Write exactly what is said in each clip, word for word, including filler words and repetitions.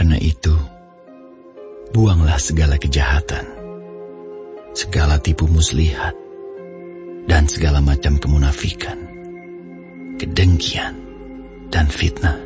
Karena itu, buanglah segala kejahatan, segala tipu muslihat, dan segala macam kemunafikan, kedengkian, dan fitnah.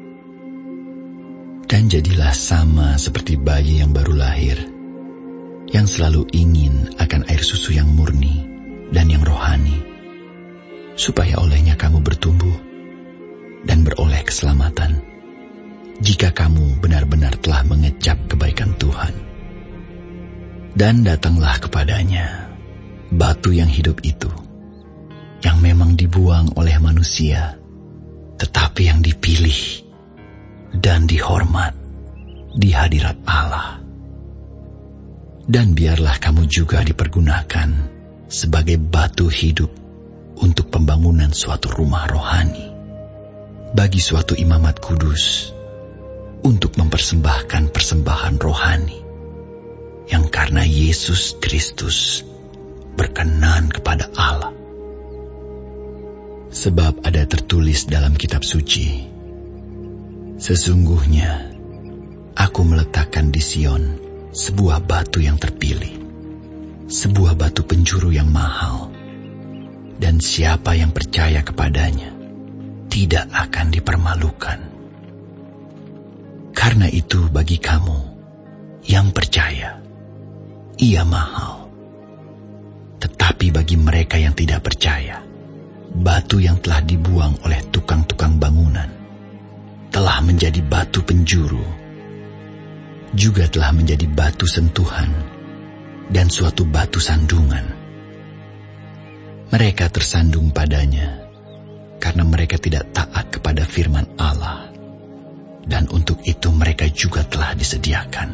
Dan jadilah sama seperti bayi yang baru lahir, yang selalu ingin akan air susu yang murni dan yang rohani, supaya olehnya kamu bertumbuh dan beroleh keselamatan, jika kamu benar-benar telah mengecap kebaikan Tuhan. Dan datanglah kepadanya batu yang hidup itu, yang memang dibuang oleh manusia, tetapi yang dipilih dan dihormat di hadirat Allah. Dan biarlah kamu juga dipergunakan sebagai batu hidup untuk pembangunan suatu rumah rohani, bagi suatu imamat kudus, untuk mempersembahkan persembahan rohani, yang karena Yesus Kristus berkenan kepada Allah. Sebab ada tertulis dalam kitab suci, sesungguhnya aku meletakkan di Sion sebuah batu yang terpilih, sebuah batu penjuru yang mahal, dan siapa yang percaya kepadanya tidak akan dipermalukan. Karena itu bagi kamu yang percaya, ia mahal. Tetapi bagi mereka yang tidak percaya, batu yang telah dibuang oleh tukang-tukang bangunan telah menjadi batu penjuru, juga telah menjadi batu sentuhan dan suatu batu sandungan. Mereka tersandung padanya karena mereka tidak taat kepada firman Allah, dan untuk itu mereka juga telah disediakan.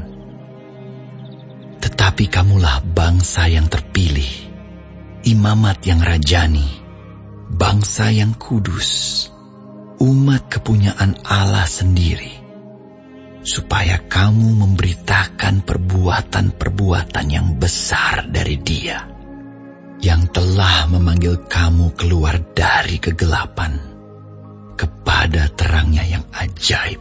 Tetapi kamulah bangsa yang terpilih, imamat yang rajani, bangsa yang kudus, umat kepunyaan Allah sendiri, supaya kamu memberitakan perbuatan-perbuatan yang besar dari Dia, yang telah memanggil kamu keluar dari kegelapan kepada terangnya yang ajaib.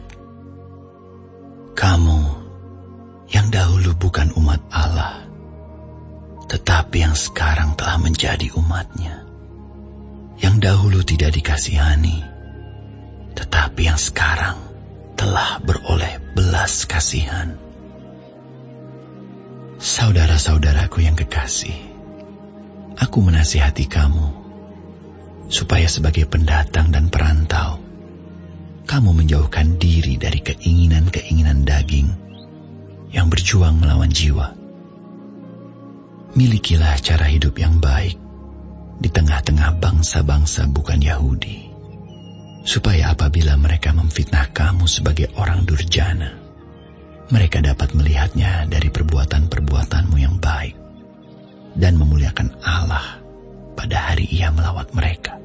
Kamu yang dahulu bukan umat Allah, tetapi yang sekarang telah menjadi umat-Nya, yang dahulu tidak dikasihani, tetapi yang sekarang telah beroleh belas kasihan. Saudara-saudaraku yang kekasih, aku menasihati kamu, supaya sebagai pendatang dan perantau, kamu menjauhkan diri dari keinginan-keinginan daging yang berjuang melawan jiwa. Milikilah cara hidup yang baik di tengah-tengah bangsa-bangsa bukan Yahudi, supaya apabila mereka memfitnah kamu sebagai orang durjana, mereka dapat melihatnya dari perbuatan-perbuatanmu yang baik dan memuliakan Allah pada hari Ia melawat mereka.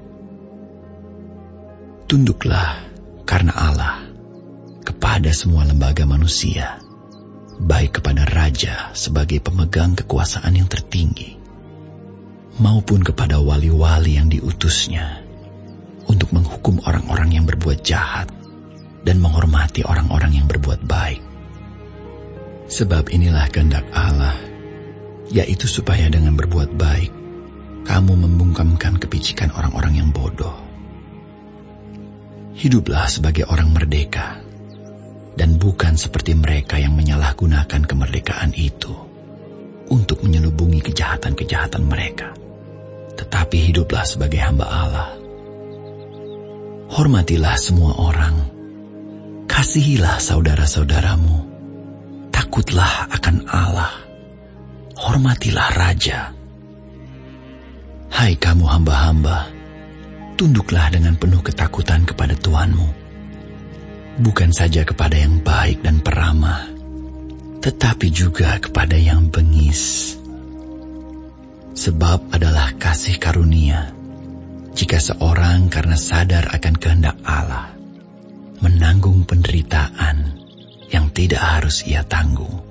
Tunduklah karena Allah kepada semua lembaga manusia, baik kepada raja sebagai pemegang kekuasaan yang tertinggi, maupun kepada wali-wali yang diutusnya, untuk menghukum orang-orang yang berbuat jahat dan menghormati orang-orang yang berbuat baik. Sebab inilah kehendak Allah, yaitu supaya dengan berbuat baik, kamu membungkamkan kepicikan orang-orang yang bodoh. Hiduplah sebagai orang merdeka, dan bukan seperti mereka yang menyalahgunakan kemerdekaan itu untuk menyelubungi kejahatan-kejahatan mereka, tetapi hiduplah sebagai hamba Allah. Hormatilah semua orang, kasihilah saudara-saudaramu, takutlah akan Allah, hormatilah raja. Hai kamu hamba-hamba, tunduklah dengan penuh ketakutan kepada Tuanmu, bukan saja kepada yang baik dan peramah, tetapi juga kepada yang bengis. Sebab adalah kasih karunia jika seorang karena sadar akan kehendak Allah menanggung penderitaan yang tidak harus ia tanggung.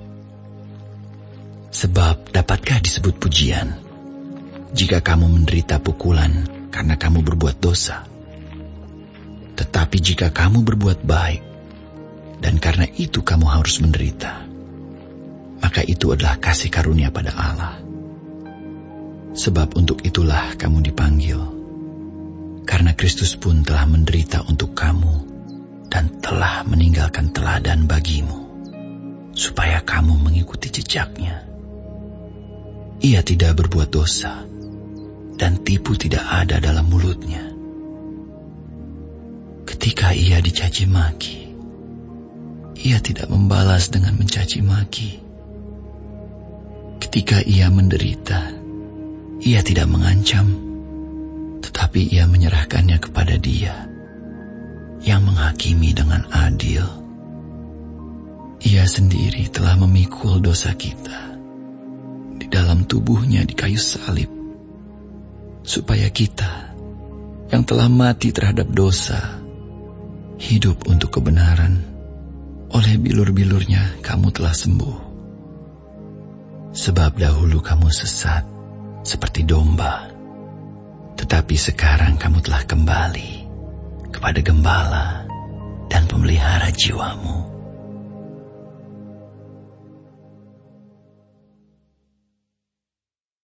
Sebab dapatkah disebut pujian jika kamu menderita pukulan karena kamu berbuat dosa? Tetapi jika kamu berbuat baik, dan karena itu kamu harus menderita, maka itu adalah kasih karunia pada Allah. Sebab untuk itulah kamu dipanggil, karena Kristus pun telah menderita untuk kamu dan telah meninggalkan teladan bagimu, supaya kamu mengikuti jejaknya. Ia tidak berbuat dosa, dan tipu tidak ada dalam mulutnya. Ketika ia dicaci maki, ia tidak membalas dengan mencaci maki. Ketika ia menderita, ia tidak mengancam, tetapi ia menyerahkannya kepada Dia yang menghakimi dengan adil. Ia sendiri telah memikul dosa kita di dalam tubuhnya di kayu salib, supaya kita yang telah mati terhadap dosa hidup untuk kebenaran. Oleh bilur-bilurnya kamu telah sembuh. Sebab dahulu kamu sesat seperti domba, tetapi sekarang kamu telah kembali kepada Gembala dan Pemelihara jiwamu.